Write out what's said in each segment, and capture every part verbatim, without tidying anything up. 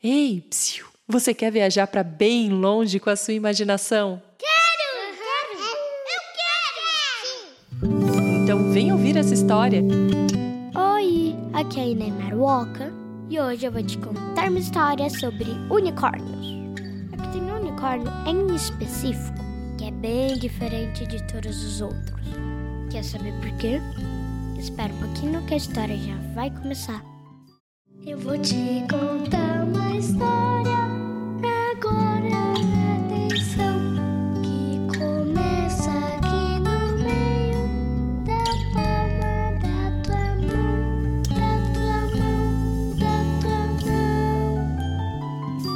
Ei, psiu, você quer viajar para bem longe com a sua imaginação? Quero! Quero! Eu quero! Sim! Então vem ouvir essa história. Oi, aqui é a Inês Maruoka e hoje eu vou te contar uma história sobre unicórnios. Aqui tem um unicórnio em específico que é bem diferente de todos os outros. Quer saber por quê? Espera um pouquinho que a história já vai começar. Eu vou te contar uma história agora, atenção, que começa aqui no meio da palma da tua mão, da tua mão, da tua mão.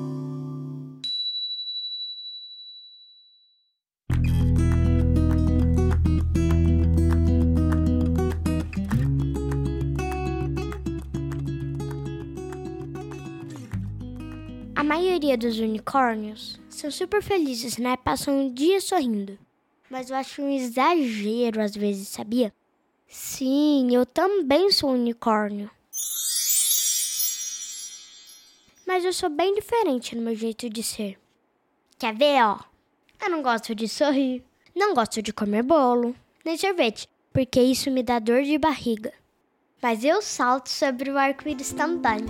A maioria dos unicórnios são super felizes, né? Passam um dia sorrindo. Mas eu acho um exagero às vezes, sabia? Sim, eu também sou um unicórnio. Mas eu sou bem diferente no meu jeito de ser. Quer ver, ó? Eu não gosto de sorrir, não gosto de comer bolo, nem sorvete, porque isso me dá dor de barriga. Mas eu salto sobre o arco-íris também.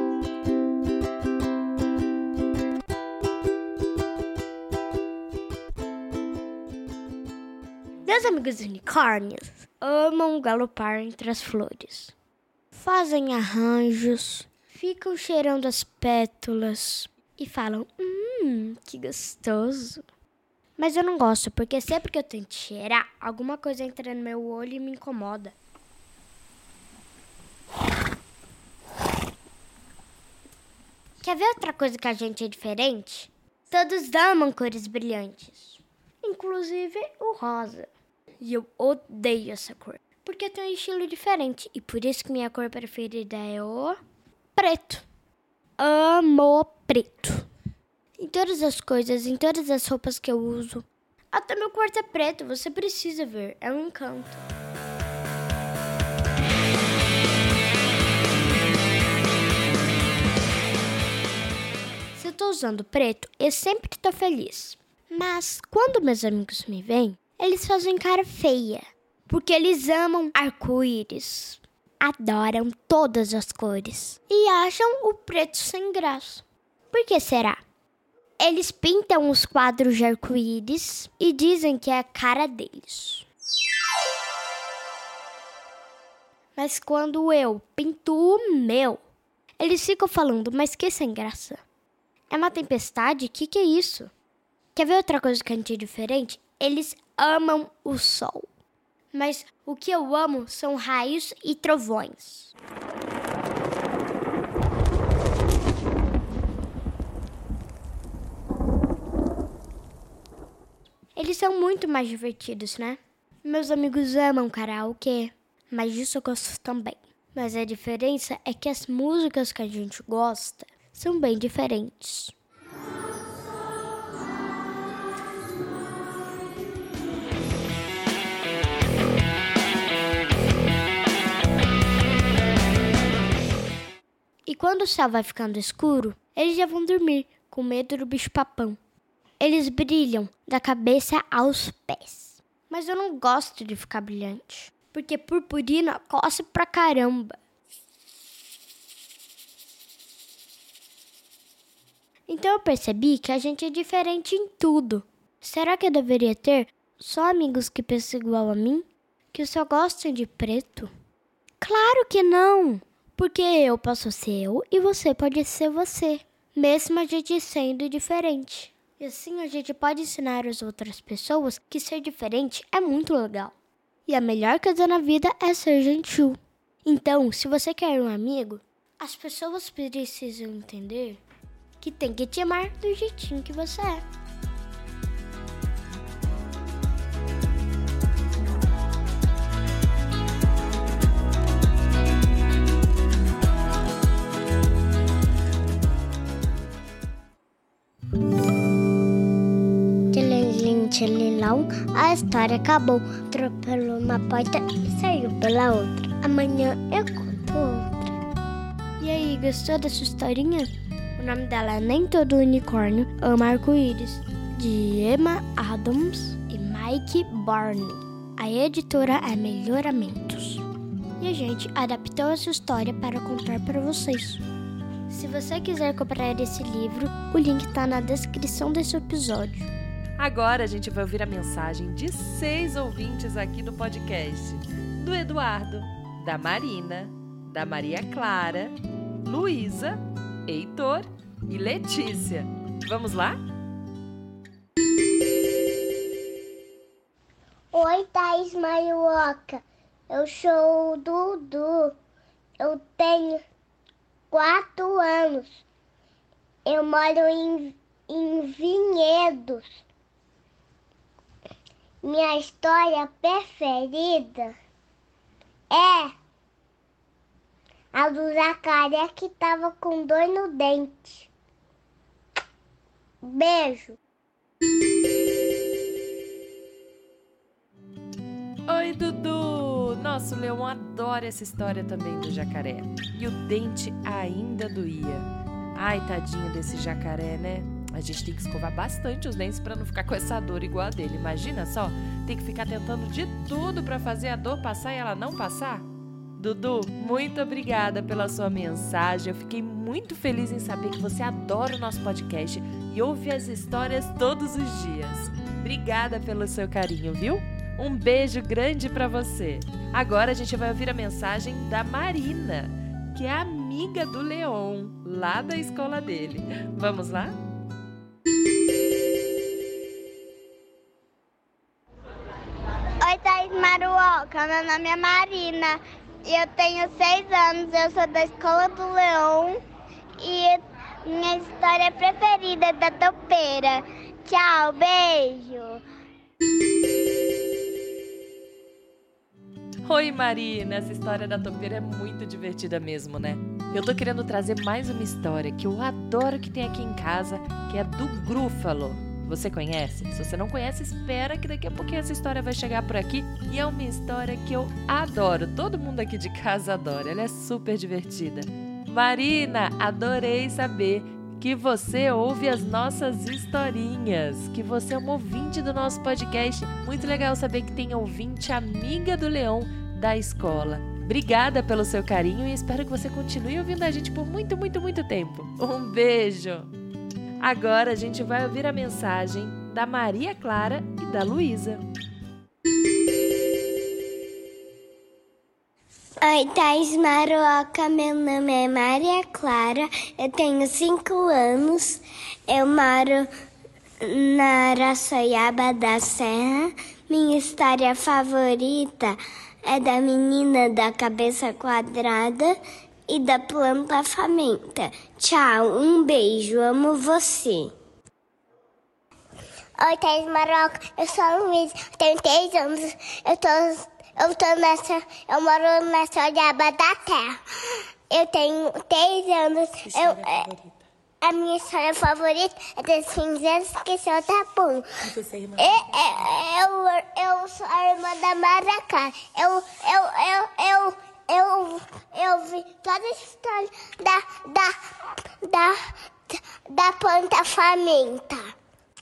Meus amigos unicórnios amam galopar entre as flores. Fazem arranjos, ficam cheirando as pétalas e falam, hum, que gostoso. Mas eu não gosto, porque sempre que eu tento cheirar, alguma coisa entra no meu olho e me incomoda. Quer ver outra coisa que a gente é diferente? Todos amam cores brilhantes, inclusive o rosa. E eu odeio essa cor, porque tem um estilo diferente. E por isso que minha cor preferida é o preto. Amo preto. Em todas as coisas, em todas as roupas que eu uso. Até meu quarto é preto, você precisa ver. É um encanto. Se eu tô usando preto, eu sempre tô feliz. Mas quando meus amigos me veem, eles fazem cara feia, porque eles amam arco-íris, adoram todas as cores e acham o preto sem graça. Por que será? Eles pintam os quadros de arco-íris e dizem que é a cara deles. Mas quando eu pinto o meu, eles ficam falando, mas que sem graça? É uma tempestade? O que, que é isso? Quer ver outra coisa que a gente é diferente? Eles amam o sol. Mas o que eu amo são raios e trovões. Eles são muito mais divertidos, né? Meus amigos amam karaokê, mas disso eu gosto também. Mas a diferença é que as músicas que a gente gosta são bem diferentes. E quando o céu vai ficando escuro, eles já vão dormir, com medo do bicho-papão. Eles brilham da cabeça aos pés. Mas eu não gosto de ficar brilhante, porque purpurina coça pra caramba. Então eu percebi que a gente é diferente em tudo. Será que eu deveria ter só amigos que pensam igual a mim? Que só gostam de preto? Claro que não! Porque eu posso ser eu e você pode ser você, mesmo a gente sendo diferente. E assim a gente pode ensinar as outras pessoas que ser diferente é muito legal. E a melhor coisa na vida é ser gentil. Então, se você quer um amigo, as pessoas precisam entender que tem que te amar do jeitinho que você é. Tchelilão, a história acabou. Atropelou uma porta e saiu pela outra. Amanhã eu conto outra. E aí, aí, gostou dessa historinha? O nome dela é Nem Todo Unicórnio Ama Arco-Íris, de Emma Adams e Mike Barney. A editora é Melhoramentos. E a gente adaptou essa história para contar para vocês. Se você quiser comprar esse livro, o link está na descrição desse episódio. Agora a gente vai ouvir a mensagem de seis ouvintes aqui do podcast. Do Eduardo, da Marina, da Maria Clara, Luísa, Heitor e Letícia. Vamos lá? Oi, Thaís Marioca. Eu sou o Dudu. Eu tenho quatro anos. Eu moro em, em Vinhedos. Minha história preferida é a do jacaré que tava com dor no dente. Beijo. Oi, Dudu! Nossa, o Leão adora essa história também do jacaré. E o dente ainda doía. Ai, tadinho desse jacaré, né? A gente tem que escovar bastante os dentes pra não ficar com essa dor igual a dele. Imagina só, tem que ficar tentando de tudo pra fazer a dor passar e ela não passar. Dudu, muito obrigada pela sua mensagem. Eu fiquei muito feliz em saber que você adora o nosso podcast e ouve as histórias todos os dias. Obrigada pelo seu carinho, viu? Um beijo grande pra você. Agora a gente vai ouvir a mensagem da Marina, que é amiga do Leon, lá da escola dele. Vamos lá? Oi, Thaís Maruoca. Meu nome é Marina. E eu tenho seis anos. Eu sou da escola do Leon. E minha história preferida é da topeira. Tchau, beijo. Oi, Marina, essa história da topeira é muito divertida mesmo, né? Eu tô querendo trazer mais uma história que eu adoro que tem aqui em casa, que é do Grúfalo. Você conhece? Se você não conhece, espera que daqui a pouquinho essa história vai chegar por aqui. E é uma história que eu adoro, todo mundo aqui de casa adora, ela é super divertida. Marina, adorei saber que você ouve as nossas historinhas, que você é uma ouvinte do nosso podcast. Muito legal saber que tem ouvinte amiga do Leão da escola. Obrigada pelo seu carinho e espero que você continue ouvindo a gente por muito, muito, muito tempo. Um beijo! Agora a gente vai ouvir a mensagem da Maria Clara e da Luísa. Oi, Thaís Maruoca, meu nome é Maria Clara, eu tenho cinco anos, eu moro na Araçoiaba da Serra. Minha história favorita é da menina da cabeça quadrada e da planta faminta. Tchau, um beijo, amo você. Oi, Thaís Maruoca, eu sou a Luísa, tenho três anos, eu tô... Eu tô nessa, eu moro nessa Araçoiaba da Terra. Eu tenho três anos. Eu, é, a minha história favorita é das cinzeiras que são tapum. Eu, eu, eu sou a irmã da Maracá. Eu, eu, eu, eu, eu, eu vi toda a história da, da, da, da planta faminta.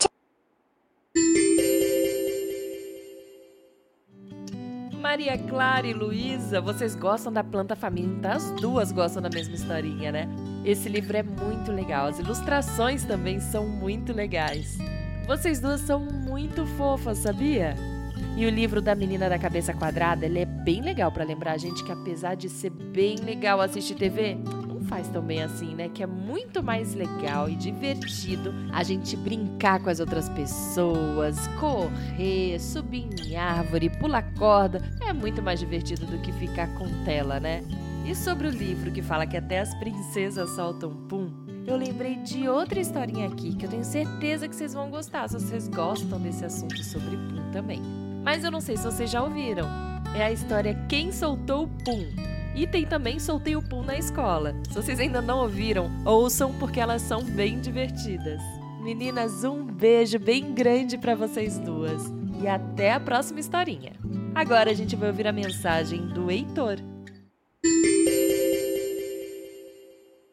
Maria Clara e Luísa, vocês gostam da planta faminta? As duas gostam da mesma historinha, né? Esse livro é muito legal, as ilustrações também são muito legais. Vocês duas são muito fofas, sabia? E o livro da menina da cabeça quadrada, ele é bem legal pra lembrar a gente que apesar de ser bem legal assistir T V, não faz tão bem assim, né? Que é muito mais legal e divertido a gente brincar com as outras pessoas, correr, subir em árvore, pular corda. É muito mais divertido do que ficar com tela, né? E sobre o livro que fala que até as princesas soltam pum, eu lembrei de outra historinha aqui que eu tenho certeza que vocês vão gostar, se vocês gostam desse assunto sobre pum também. Mas eu não sei se vocês já ouviram. É a história Quem Soltou o Pum. E tem também Soltei o Pum na Escola. Se vocês ainda não ouviram, ouçam porque elas são bem divertidas. Meninas, um beijo bem grande para vocês duas. E até a próxima historinha. Agora a gente vai ouvir a mensagem do Heitor.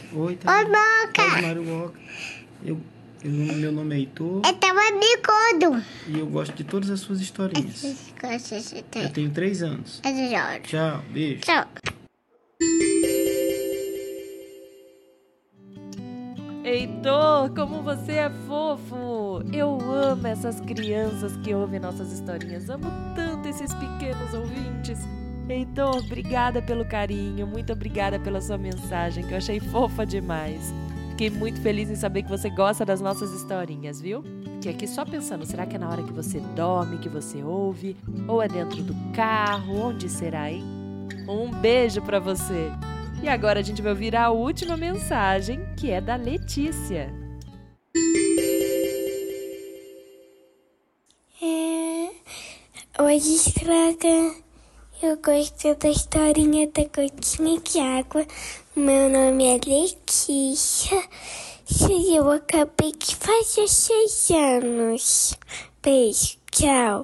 Oi, Oi, Boca. Oi, Mário Walker. Eu, eu, meu nome é Heitor. Eu tava bicudo. E eu gosto de todas as suas historinhas. Eu tenho três anos. Tchau, beijo. Tchau. Heitor, como você é fofo! Eu amo essas crianças que ouvem nossas historinhas. Amo tanto esses pequenos ouvintes. Heitor, obrigada pelo carinho. Muito obrigada pela sua mensagem, que eu achei fofa demais. Fiquei muito feliz em saber que você gosta das nossas historinhas, viu? Fiquei aqui só pensando, será que é na hora que você dorme, que você ouve? Ou é dentro do carro? Onde será, hein? Um beijo pra você! E agora a gente vai ouvir a última mensagem, que é da Letícia. É... Oi, Estraga. Eu gosto da historinha da gotinha de água. Meu nome é Letícia. E eu acabei de fazer seis anos. Beijo, tchau.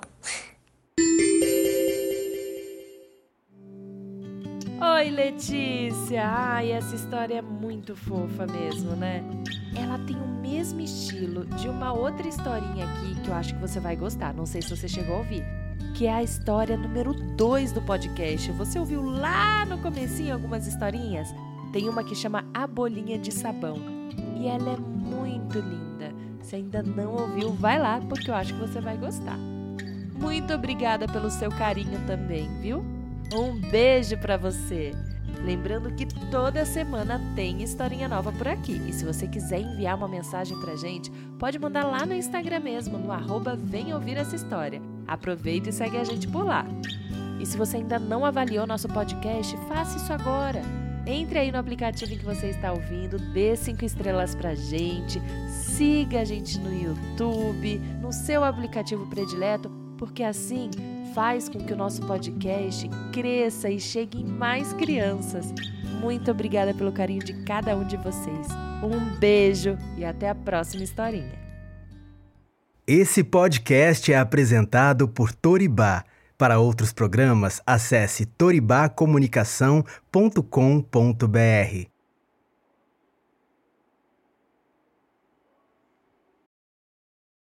Oi, Letícia! Ai, essa história é muito fofa mesmo, né? Ela tem o mesmo estilo de uma outra historinha aqui que eu acho que você vai gostar. Não sei se você chegou a ouvir. Que é a história número dois do podcast. Você ouviu lá no comecinho algumas historinhas? Tem uma que chama A Bolinha de Sabão. E ela é muito linda. Se ainda não ouviu, vai lá, porque eu acho que você vai gostar. Muito obrigada pelo seu carinho também, viu? Um beijo pra você! Lembrando que toda semana tem historinha nova por aqui. E se você quiser enviar uma mensagem pra gente, pode mandar lá no Instagram mesmo, no arroba Vem Ouvir Essa História. Aproveita e segue a gente por lá. E se você ainda não avaliou nosso podcast, faça isso agora. Entre aí no aplicativo em que você está ouvindo, dê cinco estrelas pra gente, siga a gente no YouTube, no seu aplicativo predileto, porque assim faz com que o nosso podcast cresça e chegue em mais crianças. Muito obrigada pelo carinho de cada um de vocês. Um beijo e até a próxima historinha. Esse podcast é apresentado por Toribá. Para outros programas, acesse toribá comunicação ponto com ponto br.